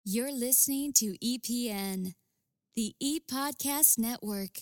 You're listening to EPN, the ePodcast Network.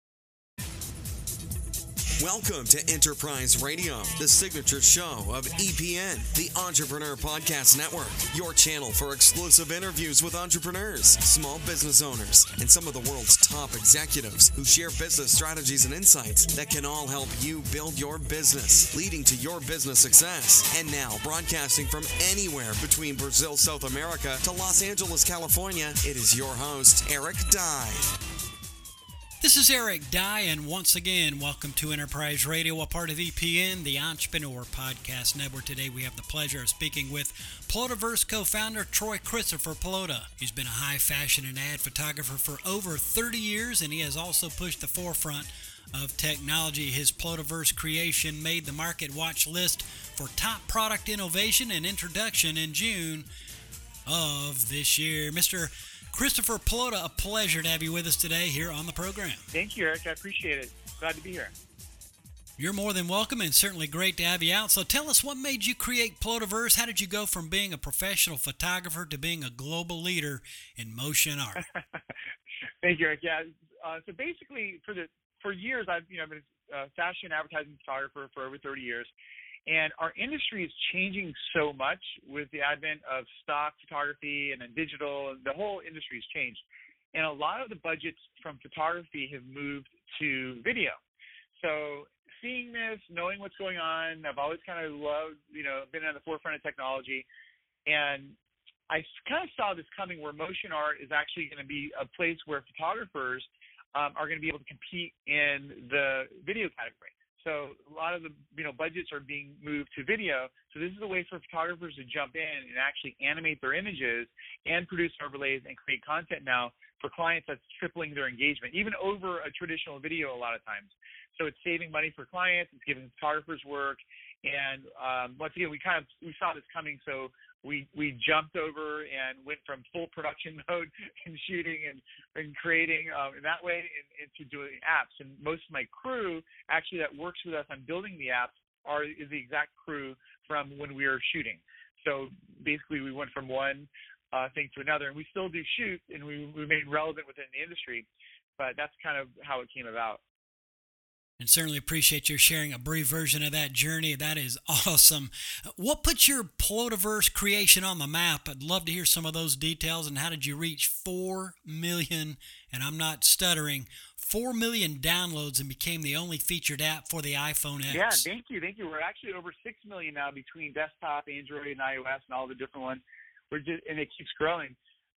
Welcome to Enterprise Radio, the signature show of EPN, the Entrepreneur Podcast Network, your channel for exclusive interviews with entrepreneurs, small business owners, and some of the world's top executives who share business strategies and insights that can all help you build your business, leading to your business success. And now, broadcasting from anywhere between Brazil, South America to Los Angeles, California, it is your host, Eric Dye. This is Eric Dye, and once again, welcome to Enterprise Radio, a part of EPN, the Entrepreneur Podcast Network. Today, we have the pleasure of speaking with Plotaverse co-founder Troy Christopher Plota. He's been a high fashion and ad photographer for over 30 years, and he has also pushed the forefront of technology. His Plotaverse creation made the Market Watch list for top product innovation and introduction in June of this year. Mr. Christopher Plota, a pleasure to have you with us today here on the program. Thank you, Eric. I appreciate it. Glad to be here. You're more than welcome, and certainly great to have you out. So tell us, what made you create Plotaverse? How did you go from being a professional photographer to being a global leader in motion art? Thank you, Eric. Yeah. So basically, for years, I've been a fashion advertising photographer for over 30 years. And our industry is changing so much with the advent of stock photography and then digital, and the whole industry has changed. And a lot of the budgets from photography have moved to video. So seeing this, knowing what's going on, I've always kind of loved, been on the forefront of technology. And I kind of saw this coming, where motion art is actually going to be a place where photographers are going to be able to compete in the video category. So a lot of the budgets are being moved to video. So this is a way for photographers to jump in and actually animate their images and produce overlays and create content now for clients that's tripling their engagement, even over a traditional video a lot of times. So it's saving money for clients, it's giving photographers work, and once again, we saw this coming, so we jumped over and went from full production mode and shooting and creating in that way into doing apps. And most of my crew actually that works with us on building the apps is the exact crew from when we were shooting. So basically, we went from one thing to another, and we still do shoot, and we remain relevant within the industry. But that's kind of how it came about. And certainly appreciate you sharing a brief version of that journey. That is awesome. What put your Plotaverse creation on the map? I'd love to hear some of those details. And how did you reach 4 million, and I'm not stuttering, 4 million downloads and became the only featured app for the iPhone X? Yeah, thank you. We're actually over 6 million now between desktop, Android, and iOS, and all the different ones. And it keeps growing.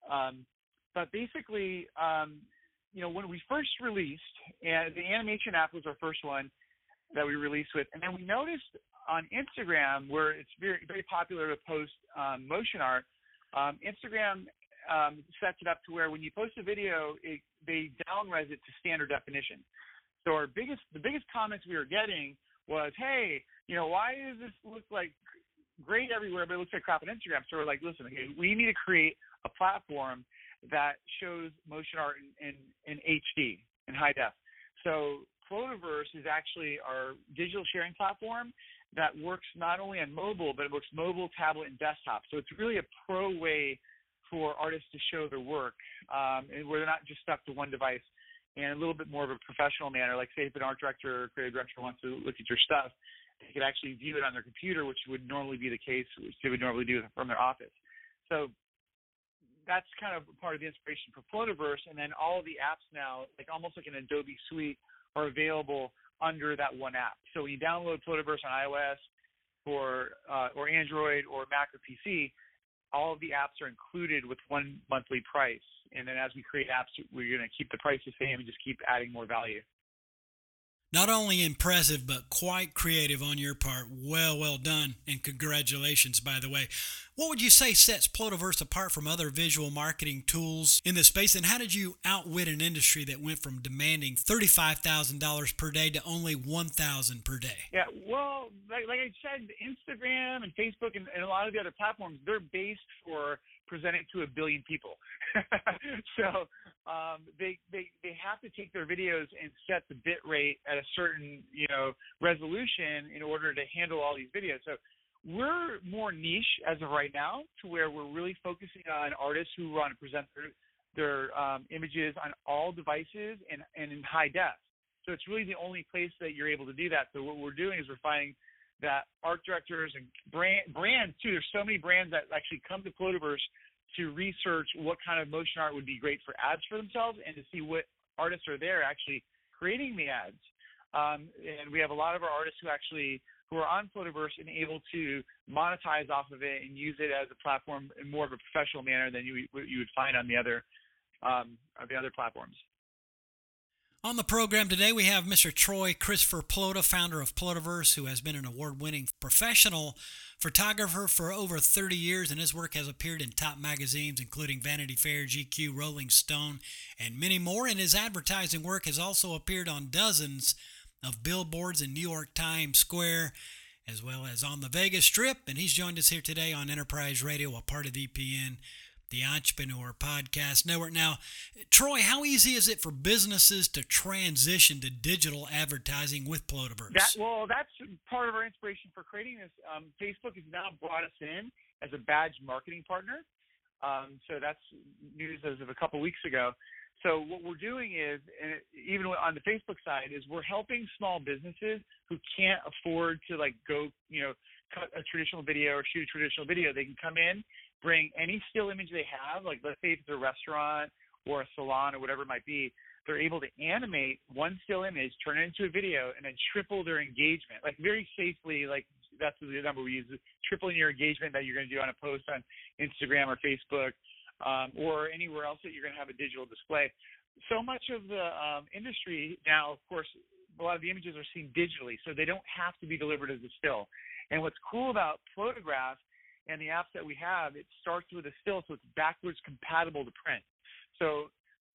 But basically, when we first released, and the animation app was our first one that we released with, and then we noticed on Instagram, where it's very, very popular to post motion art, Instagram sets it up to where when you post a video, they down-res it to standard definition. So the biggest comments we were getting was, hey, why does this look like great everywhere, but it looks like crap on Instagram? So we're like, listen, okay, we need to create a platform that shows motion art in HD, in high def. So Plotaverse is actually our digital sharing platform that works not only on mobile, but it works mobile, tablet, and desktop. So it's really a pro way for artists to show their work, and where they're not just stuck to one device, and a little bit more of a professional manner. Like, say if an art director or creative director wants to look at your stuff, they could actually view it on their computer, which would normally be the case, which they would normally do from their office. So that's kind of part of the inspiration for Plotaverse. And then all of the apps now, almost like an Adobe suite, are available under that one app. So when you download Plotaverse on iOS or Android or Mac or PC, all of the apps are included with one monthly price. And then as we create apps, we're going to keep the price the same and just keep adding more value. Not only impressive, but quite creative on your part. Well done, and congratulations, by the way. What would you say sets Plotaverse apart from other visual marketing tools in this space, and how did you outwit an industry that went from demanding $35,000 per day to only $1,000 per day? Yeah, well, like I said, Instagram and Facebook and a lot of the other platforms, they're based for presenting to 1 billion people. So they have to take their videos and set the bit rate at a certain resolution in order to handle all these videos. So we're more niche as of right now, to where we're really focusing on artists who want to present their images on all devices and in high def. So it's really the only place that you're able to do that. So what we're doing is we're finding that art directors and brands too. There's so many brands that actually come to Plotaverse to research what kind of motion art would be great for ads for themselves, and to see what artists are there actually creating the ads. And we have a lot of our artists who are on Plotaverse and able to monetize off of it and use it as a platform in more of a professional manner than you would find on the other platforms. On the program today, we have Mr. Troy Christopher Plota, founder of Plotaverse, who has been an award-winning professional photographer for over 30 years, and his work has appeared in top magazines, including Vanity Fair, GQ, Rolling Stone, and many more. And his advertising work has also appeared on dozens of billboards in New York Times Square, as well as on the Vegas Strip. And he's joined us here today on Enterprise Radio, a part of EPN, the Entrepreneur Podcast Network. Now, Troy, how easy is it for businesses to transition to digital advertising with Plotaverse? That's part of our inspiration for creating this. Facebook has now brought us in as a badge marketing partner. So that's news as of a couple weeks ago. So what we're doing is, and even on the Facebook side, is we're helping small businesses who can't afford to go, cut a traditional video or shoot a traditional video. They can come in, bring any still image they have, like let's say if it's a restaurant or a salon or whatever it might be, they're able to animate one still image, turn it into a video, and then triple their engagement, very safely. That's the number we use, tripling your engagement that you're going to do on a post on Instagram or Facebook, or anywhere else that you're going to have a digital display. So much of the industry now, of course, a lot of the images are seen digitally, so they don't have to be delivered as a still. And what's cool about Plotograph and the apps that we have, it starts with a still, so it's backwards compatible to print. So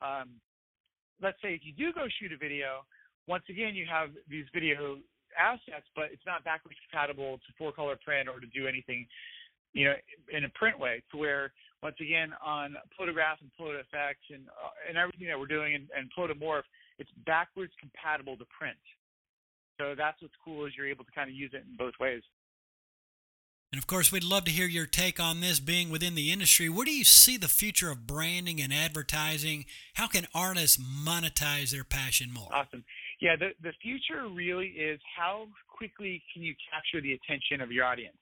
let's say if you do go shoot a video, once again, you have these video assets, but it's not backwards compatible to 4-color print or to do anything, in a print way, to where, once again, on Plotograph and PlotaFX and everything that we're doing and Plotamorph, it's backwards compatible to print. So that's what's cool, is you're able to kind of use it in both ways. And of course, we'd love to hear your take on this, being within the industry. Where do you see the future of branding and advertising? How can artists monetize their passion more? Awesome. Yeah, the future really is how quickly can you capture the attention of your audience.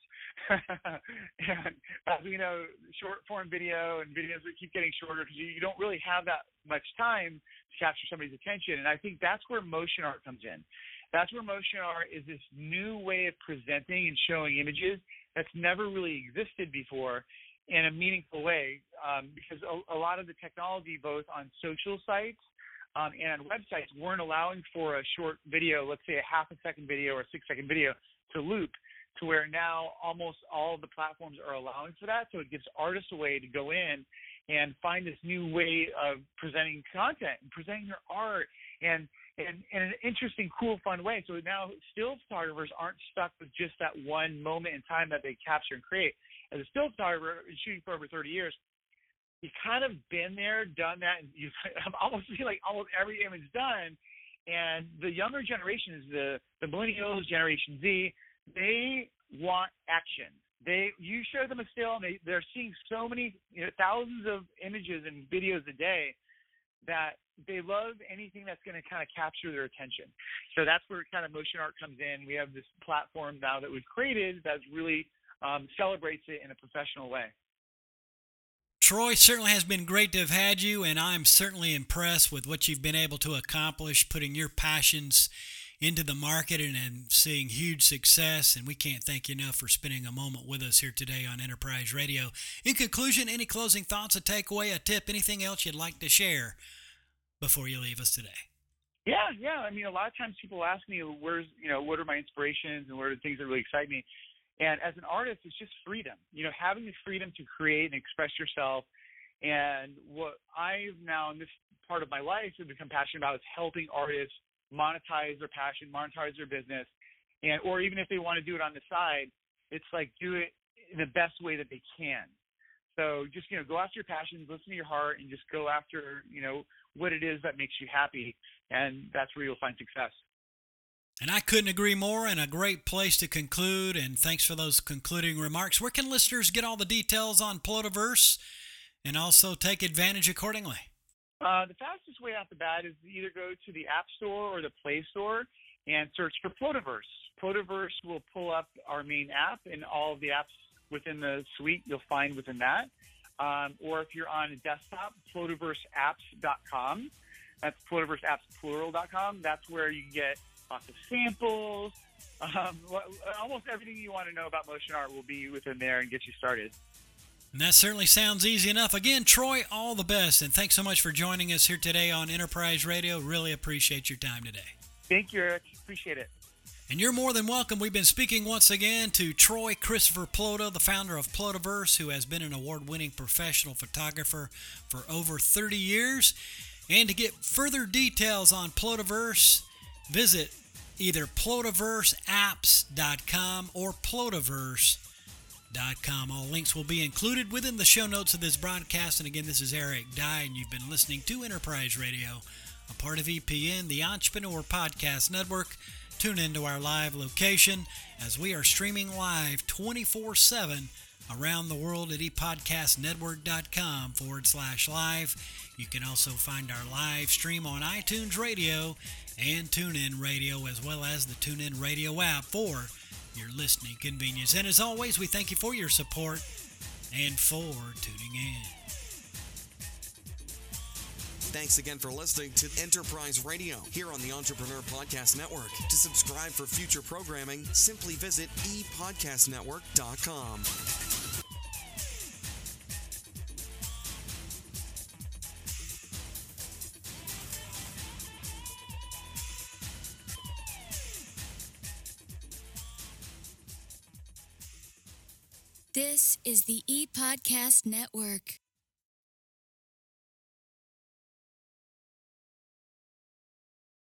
And as we know, short form video and videos that keep getting shorter because you don't really have that much time to capture somebody's attention. And I think that's where motion art comes in. That's where motion art is this new way of presenting and showing images that's never really existed before in a meaningful way, because a lot of the technology, both on social sites and on websites, weren't allowing for a short video, let's say a half-a-second video or a 6-second video, to loop, to where now almost all of the platforms are allowing for that. So it gives artists a way to go in and find this new way of presenting content and presenting their art and in an interesting, cool, fun way. So now still photographers aren't stuck with just that one moment in time that they capture and create. As a still photographer shooting for over 30 years, you've kind of been there, done that, and you almost feel like almost every image done. And the younger generations, the millennials, Generation Z, they want action. You show them a still, and they're seeing so many, thousands of images and videos a day that they love anything that's going to kind of capture their attention. So that's where kind of motion art comes in. We have this platform now that we've created that really celebrates it in a professional way. Troy, certainly has been great to have had you, and I'm certainly impressed with what you've been able to accomplish, putting your passions into the market and seeing huge success. And we can't thank you enough for spending a moment with us here today on Enterprise Radio. In conclusion, any closing thoughts, a takeaway, a tip, anything else you'd like to share before you leave us today? Yeah. I mean, a lot of times people ask me, what are my inspirations and what are the things that really excite me? And as an artist, it's just freedom, having the freedom to create and express yourself. And what I've now in this part of my life have become passionate about is helping artists monetize their passion, monetize their business, or even if they want to do it on the side, it's do it in the best way that they can. So just, go after your passions, listen to your heart, and just go after, what it is that makes you happy. And that's where you'll find success. And I couldn't agree more, and a great place to conclude, and thanks for those concluding remarks. Where can listeners get all the details on Plotaverse and also take advantage accordingly? The fastest way out the bat is to either go to the App Store or the Play Store and search for Plotaverse. Plotaverse will pull up our main app, and all of the apps within the suite you'll find within that. Or if you're on a desktop, plotaverseapps.com. That's plotaverseappsplural.com. That's where you get lots of samples. Almost everything you want to know about motion art will be within there and get you started. And that certainly sounds easy enough. Again, Troy, all the best, and thanks so much for joining us here today on Enterprise Radio. Really appreciate your time today. Thank you, Eric. Appreciate it. And you're more than welcome. We've been speaking once again to Troy Christopher Plota, the founder of Plotaverse, who has been an award-winning professional photographer for over 30 years. And to get further details on Plotaverse, visit either plotaverseapps.com or plotaverse.com. All links will be included within the show notes of this broadcast. And again, this is Eric Dye, and you've been listening to Enterprise Radio, a part of EPN, the Entrepreneur Podcast Network. Tune into our live location as we are streaming live 24/7 around the world at epodcastnetwork.com/live. You can also find our live stream on iTunes Radio and TuneIn Radio, as well as the TuneIn Radio app for your listening convenience. And as always, we thank you for your support and for tuning in. Thanks again for listening to Enterprise Radio here on the Entrepreneur Podcast Network. To subscribe for future programming, simply visit epodcastnetwork.com. This is the ePodcast Network.